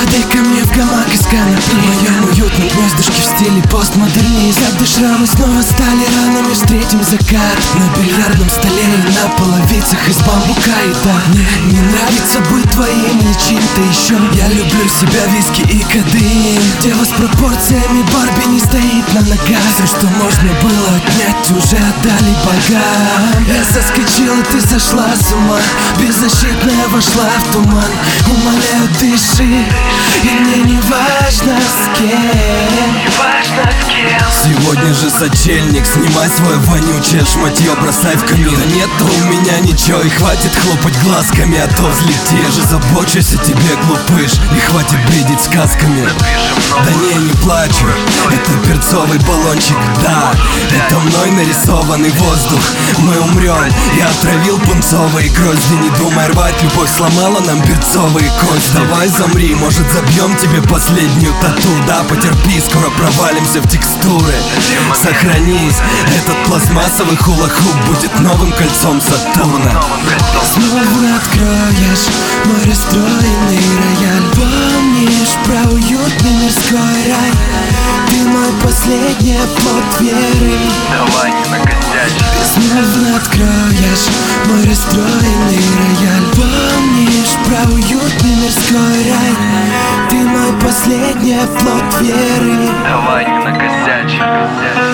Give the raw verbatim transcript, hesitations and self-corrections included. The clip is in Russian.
Ты ко мне в гамак из канапе. В моем уютном гнездышке в стиле постмодернизм. Ряды шрамы снова стали ранами. Встретим закат на бильярдном столе и на половицах из бамбука. И да, мне не нравится быть твоим или чем-то еще. Я люблю себя, виски и кадеин. Дева с пропорциями Барби не стоит на ногах. Все, что можно было отнять, уже отдали богам. Я соскочил, и ты сошла с ума. Беззащитная вошла в туман. Умоляю, дыши, и мне не важно с кем. Не важно с кем. Сегодня же сочельник, снимай свое вонючее шматье, бросай в камин. Да нет у меня ничего, и хватит хлопать глазками, а то взлети. Я же забочусь о тебе, глупыш, и хватит бредить сказками. Да не, не плачу, это перцовый баллончик, да. Это мной нарисованный воздух. Мы умрем, я отравил пунцовые грозди. Не думай рвать, любовь сломала нам перцовые кости. Давай замри, может забьем тебе последнюю тату. Да, потерпи, скоро провалимся в текстуры. Сохранись, этот пластмассовый хула-хуп будет новым кольцом Сатурна. Снова откроешь мой расстроенный рояль. Помнишь про уютный мирской рай? Ты мой последний оплот веры. Давай не накосячь. Снова откроешь мой расстроенный рояль. Помнишь про уютный мирской рай? Ты мой последний оплот веры. Давай не накосячь.